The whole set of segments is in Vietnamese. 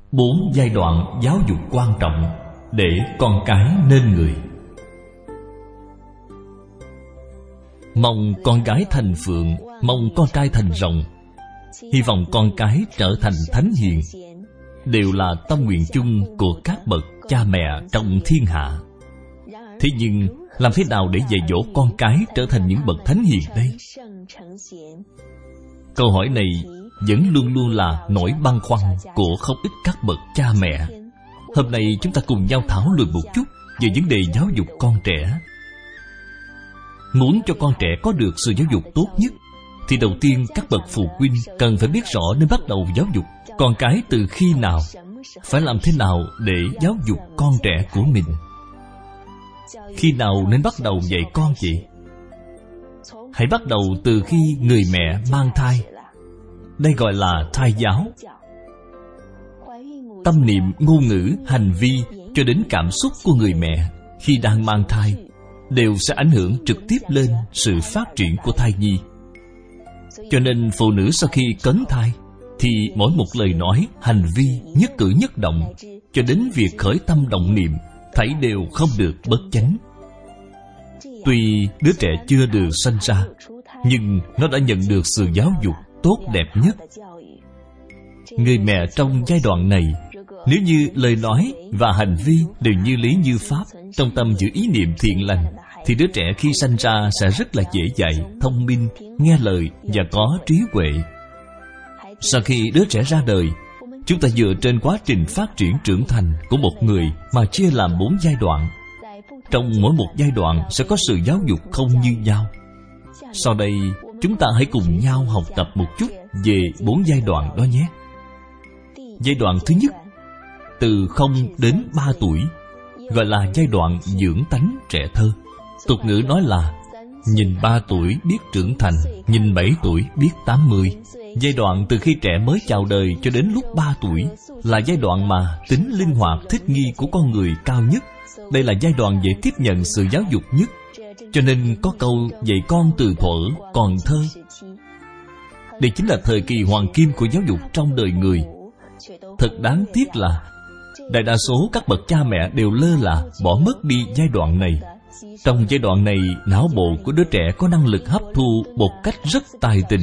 4 giai đoạn giáo dục quan trọng để con cái nên người. Mong con gái thành phượng, mong con trai thành rồng. Hy vọng con cái trở thành thánh hiền, đều là tâm nguyện chung của các bậc cha mẹ trong thiên hạ. Thế nhưng làm thế nào để dạy dỗ con cái trở thành những bậc thánh hiền đây? Câu hỏi này vẫn luôn luôn là nỗi băn khoăn của không ít các bậc cha mẹ. Hôm nay chúng ta cùng nhau thảo luận một chút về vấn đề giáo dục con trẻ. Muốn cho con trẻ có được sự giáo dục tốt nhất, thì đầu tiên các bậc phụ huynh cần phải biết rõ nên bắt đầu giáo dục con cái từ khi nào, phải làm thế nào để giáo dục con trẻ của mình. Khi nào nên bắt đầu dạy con vậy? Hãy bắt đầu từ khi người mẹ mang thai. Đây gọi là thai giáo. Tâm niệm, ngôn ngữ, hành vi cho đến cảm xúc của người mẹ khi đang mang thai đều sẽ ảnh hưởng trực tiếp lên sự phát triển của thai nhi. Cho nên phụ nữ sau khi cấn thai thì mỗi một lời nói, hành vi, nhất cử nhất động cho đến việc khởi tâm động niệm thảy đều không được bất chánh. Tuy đứa trẻ chưa được sanh ra, nhưng nó đã nhận được sự giáo dục tốt đẹp nhất. Người mẹ trong giai đoạn này, nếu như lời nói và hành vi đều như lý như pháp, trong tâm giữ ý niệm thiện lành, thì đứa trẻ khi sanh ra sẽ rất là dễ dạy, thông minh, nghe lời và có trí huệ. Sau khi đứa trẻ ra đời, chúng ta dựa trên quá trình phát triển trưởng thành của một người mà chia làm 4 giai đoạn. Trong mỗi một giai đoạn sẽ có sự giáo dục không như nhau. Sau đây, chúng ta hãy cùng nhau học tập một chút về 4 giai đoạn đó nhé. Giai đoạn thứ nhất, từ 0 đến 3 tuổi, gọi là giai đoạn dưỡng tánh trẻ thơ. Tục ngữ nói là nhìn 3 tuổi biết trưởng thành, nhìn 7 tuổi biết 80. Giai đoạn từ khi trẻ mới chào đời cho đến lúc 3 tuổi là giai đoạn mà tính linh hoạt thích nghi của con người cao nhất. Đây là giai đoạn dễ tiếp nhận sự giáo dục nhất. Cho nên có câu dạy con từ thuở còn thơ. Đây chính là thời kỳ hoàng kim của giáo dục trong đời người. Thật đáng tiếc là đại đa số các bậc cha mẹ đều lơ là, bỏ mất đi giai đoạn này. Trong giai đoạn này, não bộ của đứa trẻ có năng lực hấp thu một cách rất tài tình.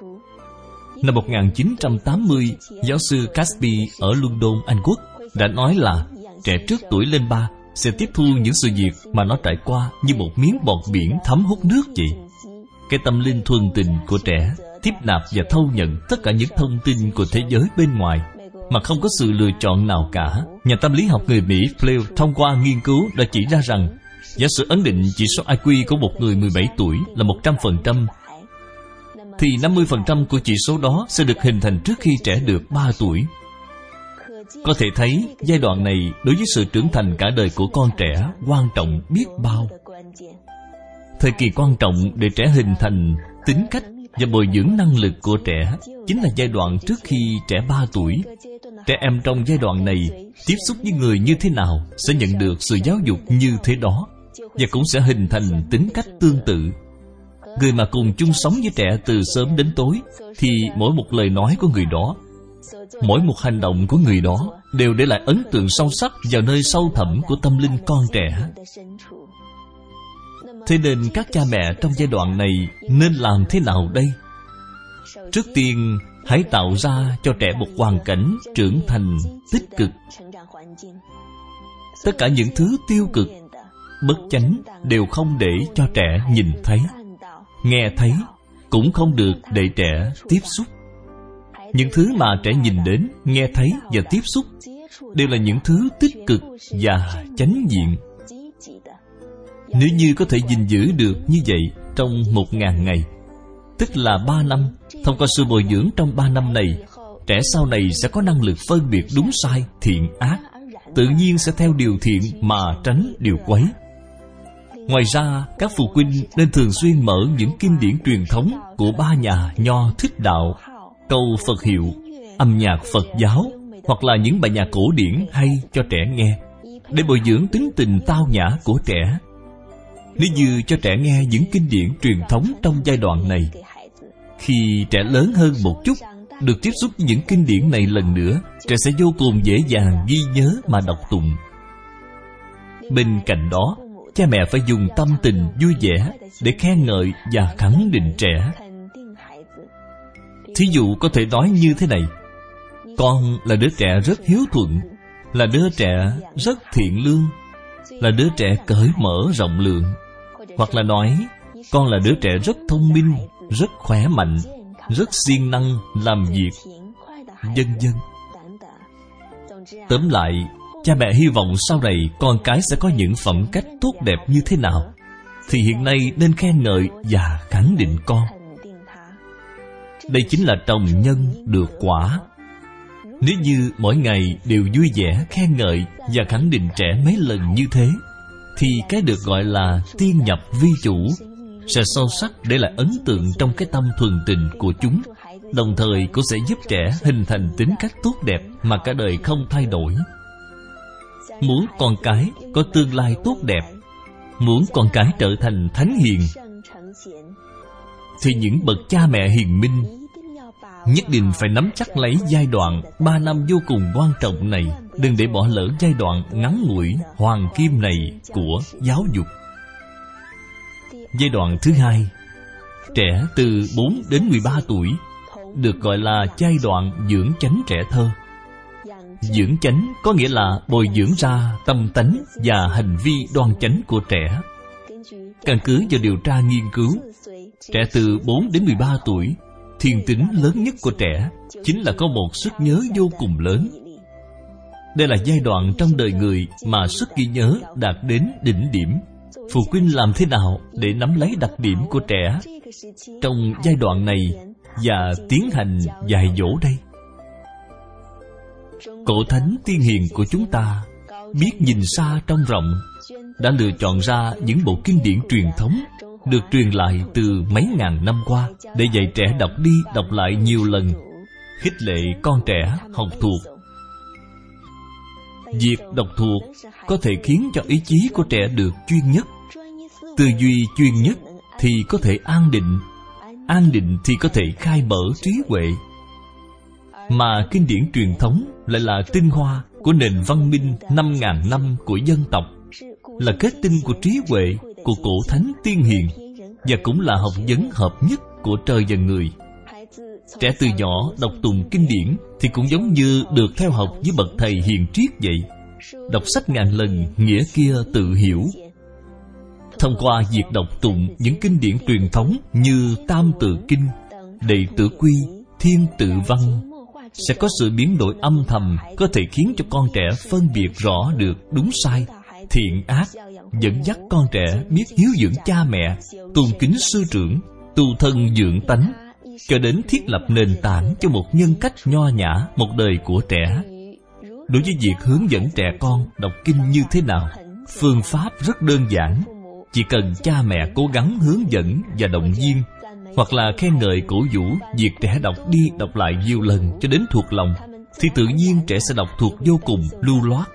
Năm 1980, giáo sư Caspi ở London, Anh Quốc đã nói là trẻ trước tuổi lên 3 sẽ tiếp thu những sự việc mà nó trải qua như một miếng bọt biển thấm hút nước vậy. Cái tâm linh thuần tình của trẻ tiếp nạp và thâu nhận tất cả những thông tin của thế giới bên ngoài mà không có sự lựa chọn nào cả. Nhà tâm lý học người Mỹ Fleu thông qua nghiên cứu đã chỉ ra rằng giả sử ấn định chỉ số IQ của một người 17 tuổi là 100%, thì 50% của chỉ số đó sẽ được hình thành trước khi trẻ được 3 tuổi. Có thể thấy giai đoạn này đối với sự trưởng thành cả đời của con trẻ quan trọng biết bao. Thời kỳ quan trọng để trẻ hình thành tính cách và bồi dưỡng năng lực của trẻ chính là giai đoạn trước khi trẻ 3 tuổi. Trẻ em trong giai đoạn này tiếp xúc với người như thế nào sẽ nhận được sự giáo dục như thế đó, và cũng sẽ hình thành tính cách tương tự. Người mà cùng chung sống với trẻ từ sớm đến tối thì mỗi một lời nói của người đó, mỗi một hành động của người đó đều để lại ấn tượng sâu sắc vào nơi sâu thẳm của tâm linh con trẻ. Thế nên các cha mẹ trong giai đoạn này nên làm thế nào đây? Trước tiên, hãy tạo ra cho trẻ một hoàn cảnh trưởng thành tích cực. Tất cả những thứ tiêu cực, bất chánh đều không để cho trẻ nhìn thấy, nghe thấy, cũng không được để trẻ tiếp xúc. Những thứ mà trẻ nhìn đến, nghe thấy và tiếp xúc đều là những thứ tích cực và chánh diện. Nếu như có thể gìn giữ được như vậy trong 1000 ngày, tức là 3 năm, thông qua sự bồi dưỡng trong 3 năm này, trẻ sau này sẽ có năng lực phân biệt đúng sai, thiện ác, tự nhiên sẽ theo điều thiện mà tránh điều quấy. Ngoài ra, các phụ huynh nên thường xuyên mở những kinh điển truyền thống của 3 nhà Nho Thích Đạo, câu Phật hiệu, âm nhạc Phật giáo, hoặc là những bài nhạc cổ điển hay cho trẻ nghe, để bồi dưỡng tính tình tao nhã của trẻ. Nếu như cho trẻ nghe những kinh điển truyền thống trong giai đoạn này, khi trẻ lớn hơn một chút được tiếp xúc với những kinh điển này lần nữa, trẻ sẽ vô cùng dễ dàng ghi nhớ mà đọc tụng. Bên cạnh đó, cha mẹ phải dùng tâm tình vui vẻ để khen ngợi và khẳng định trẻ. Thí dụ có thể nói như thế này: con là đứa trẻ rất hiếu thuận, là đứa trẻ rất thiện lương, là đứa trẻ cởi mở rộng lượng. Hoặc là nói con là đứa trẻ rất thông minh, rất khỏe mạnh, rất siêng năng làm việc, vân vân. Tóm lại, cha mẹ hy vọng sau này con cái sẽ có những phẩm cách tốt đẹp như thế nào, thì hiện nay nên khen ngợi và khẳng định con. Đây chính là trồng nhân được quả. Nếu như mỗi ngày đều vui vẻ khen ngợi và khẳng định trẻ mấy lần như thế, thì cái được gọi là tiên nhập vi chủ sẽ sâu sắc để lại ấn tượng trong cái tâm thuần tình của chúng, đồng thời cũng sẽ giúp trẻ hình thành tính cách tốt đẹp mà cả đời không thay đổi. Muốn con cái có tương lai tốt đẹp, muốn con cái trở thành thánh hiền, thì những bậc cha mẹ hiền minh nhất định phải nắm chắc lấy giai đoạn 3 năm vô cùng quan trọng này. Đừng để bỏ lỡ giai đoạn ngắn ngủi hoàng kim này của giáo dục. Giai đoạn thứ hai, trẻ từ 4 đến 13 tuổi, được gọi là giai đoạn dưỡng chánh trẻ thơ. Dưỡng chánh có nghĩa là bồi dưỡng ra tâm tánh và hành vi đoan chánh của trẻ. Căn cứ vào điều tra nghiên cứu, trẻ từ 4 đến 13 tuổi, thiên tính lớn nhất của trẻ chính là có một sức nhớ vô cùng lớn. Đây là giai đoạn trong đời người mà sức ghi nhớ đạt đến đỉnh điểm. Phụ huynh làm thế nào để nắm lấy đặc điểm của trẻ trong giai đoạn này và tiến hành dạy dỗ đây? Cổ thánh tiên hiền của chúng ta biết nhìn xa trông rộng, đã lựa chọn ra những bộ kinh điển truyền thống được truyền lại từ mấy ngàn năm qua để dạy trẻ đọc đi đọc lại nhiều lần, khích lệ con trẻ học thuộc. Việc đọc thuộc có thể khiến cho ý chí của trẻ được chuyên nhất. Tư duy chuyên nhất thì có thể an định, an định thì có thể khai mở trí huệ. Mà kinh điển truyền thống lại là tinh hoa của nền văn minh 5.000 năm của dân tộc, là kết tinh của trí huệ của cổ thánh tiên hiền, và cũng là học vấn hợp nhất của trời và người. Trẻ từ nhỏ đọc tụng kinh điển thì cũng giống như được theo học với bậc thầy hiền triết vậy. Đọc sách ngàn lần, nghĩa kia tự hiểu. Thông qua việc đọc tụng những kinh điển truyền thống như Tam Tự Kinh, Đệ Tử Quy, Thiên Tự Văn, sẽ có sự biến đổi âm thầm có thể khiến cho con trẻ phân biệt rõ được đúng sai, thiện ác, dẫn dắt con trẻ biết hiếu dưỡng cha mẹ, tôn kính sư trưởng, tu thân dưỡng tánh, cho đến thiết lập nền tảng cho một nhân cách nho nhã một đời của trẻ. Đối với việc hướng dẫn trẻ con đọc kinh như thế nào, phương pháp rất đơn giản. Chỉ cần cha mẹ cố gắng hướng dẫn và động viên, hoặc là khen ngợi cổ vũ việc trẻ đọc đi đọc lại nhiều lần cho đến thuộc lòng, thì tự nhiên trẻ sẽ đọc thuộc vô cùng lưu loát.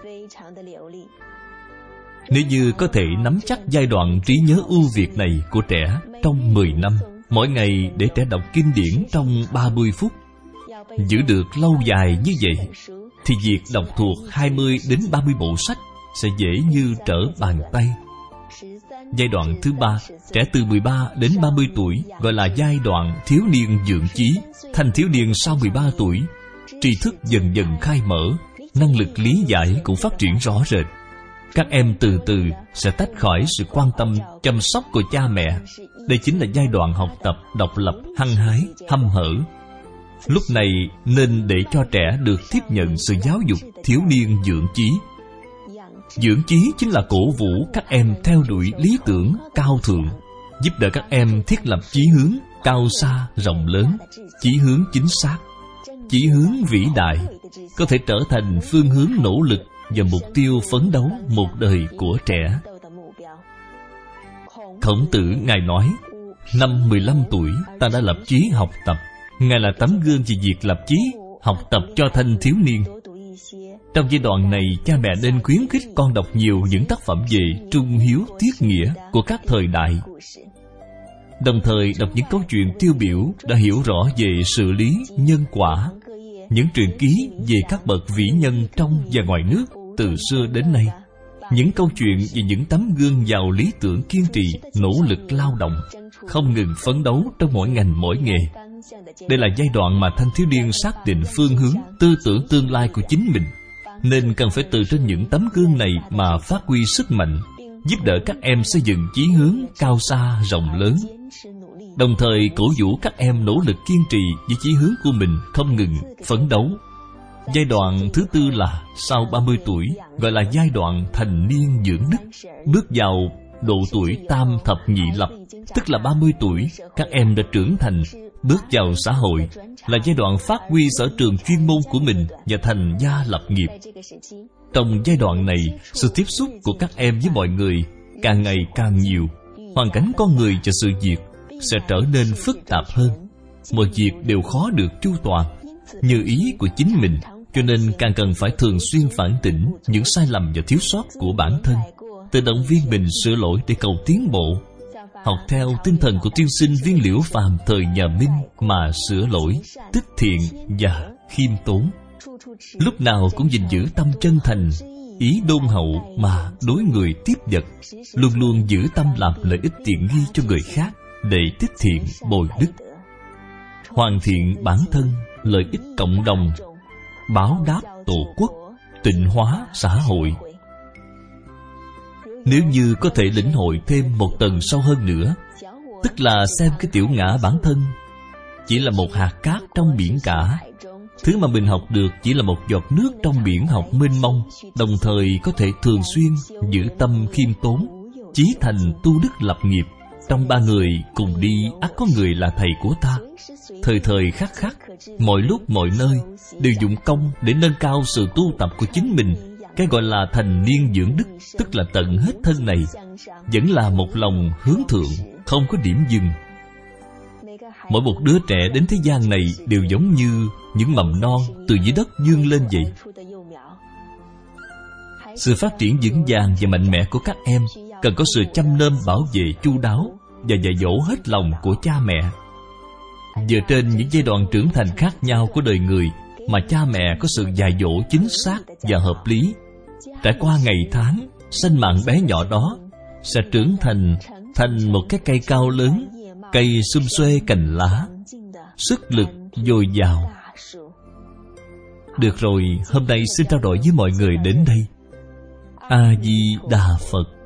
Nếu như có thể nắm chắc giai đoạn trí nhớ ưu việt này của trẻ trong 10 năm, mỗi ngày để trẻ đọc kinh điển trong 30 phút, giữ được lâu dài như vậy, thì việc đọc thuộc 20 đến 30 bộ sách sẽ dễ như trở bàn tay. Giai đoạn thứ ba, trẻ từ 13 đến 30 tuổi gọi là giai đoạn thiếu niên dưỡng trí. Thanh thiếu niên sau 13 tuổi, tri thức dần dần khai mở, năng lực lý giải cũng phát triển rõ rệt. Các em từ từ sẽ tách khỏi sự quan tâm, chăm sóc của cha mẹ. Đây chính là giai đoạn học tập độc lập, hăng hái, hăm hở. Lúc này nên để cho trẻ được tiếp nhận sự giáo dục thiếu niên dưỡng trí. Dưỡng trí chính là cổ vũ các em theo đuổi lý tưởng cao thượng, giúp đỡ các em thiết lập chí hướng cao xa rộng lớn, chí hướng chính xác, chí hướng vĩ đại, có thể trở thành phương hướng nỗ lực và mục tiêu phấn đấu một đời của trẻ. Khổng Tử Ngài nói, năm 15 tuổi ta đã lập chí học tập. Ngài là tấm gương về việc lập chí học tập cho thanh thiếu niên. Trong giai đoạn này, cha mẹ nên khuyến khích con đọc nhiều những tác phẩm về trung hiếu tiết nghĩa của các thời đại. Đồng thời đọc những câu chuyện tiêu biểu đã hiểu rõ về sự lý nhân quả, những truyện ký về các bậc vĩ nhân trong và ngoài nước từ xưa đến nay, những câu chuyện về những tấm gương giàu lý tưởng kiên trì, nỗ lực lao động, không ngừng phấn đấu trong mỗi ngành mỗi nghề. Đây là giai đoạn mà thanh thiếu niên xác định phương hướng, tư tưởng tương lai của chính mình, nên cần phải từ trên những tấm gương này mà phát huy sức mạnh, giúp đỡ các em xây dựng chí hướng cao xa rộng lớn. Đồng thời cổ vũ các em nỗ lực kiên trì với chí hướng của mình, không ngừng phấn đấu. Giai đoạn thứ tư là sau 30 tuổi, gọi là giai đoạn thành niên dưỡng đức. Bước vào độ tuổi tam thập nhị lập, tức là 30 tuổi, các em đã trưởng thành, bước vào xã hội, là giai đoạn phát huy sở trường chuyên môn của mình và thành gia lập nghiệp. Trong giai đoạn này, sự tiếp xúc của các em với mọi người càng ngày càng nhiều, hoàn cảnh con người và sự việc sẽ trở nên phức tạp hơn. Mọi việc đều khó được chu toàn như ý của chính mình, cho nên càng cần phải thường xuyên phản tỉnh những sai lầm và thiếu sót của bản thân, tự động viên mình sửa lỗi để cầu tiến bộ. Học theo tinh thần của tiên sinh Viên Liễu Phàm thời nhà Minh mà sửa lỗi, tích thiện và khiêm tốn. Lúc nào cũng gìn giữ tâm chân thành, ý đôn hậu mà đối người tiếp vật, luôn luôn giữ tâm làm lợi ích tiện nghi cho người khác để tích thiện bồi đức, hoàn thiện bản thân, lợi ích cộng đồng, báo đáp tổ quốc, tịnh hóa xã hội. Nếu như có thể lĩnh hội thêm một tầng sâu hơn nữa, tức là xem cái tiểu ngã bản thân chỉ là một hạt cát trong biển cả, thứ mà mình học được chỉ là một giọt nước trong biển học mênh mông, đồng thời có thể thường xuyên giữ tâm khiêm tốn, chí thành tu đức lập nghiệp. Trong ba người cùng đi ắt có người là thầy của ta. Thời thời khắc khắc, mọi lúc mọi nơi đều dụng công để nâng cao sự tu tập của chính mình. Cái gọi là thành niên dưỡng đức, tức là tận hết thân này, vẫn là một lòng hướng thượng, không có điểm dừng. Mỗi một đứa trẻ đến thế gian này đều giống như những mầm non từ dưới đất vươn lên vậy. Sự phát triển vững vàng và mạnh mẽ của các em cần có sự chăm nom bảo vệ chu đáo và dạy dỗ hết lòng của cha mẹ. Dựa trên những giai đoạn trưởng thành khác nhau của đời người mà cha mẹ có sự dạy dỗ chính xác và hợp lý, trải qua ngày tháng, sanh mạng bé nhỏ đó sẽ trưởng thành một cái cây cao lớn, cây sum xuê cành lá, sức lực dồi dào. Được rồi, hôm nay xin trao đổi với mọi người đến đây. A Di Đà Phật.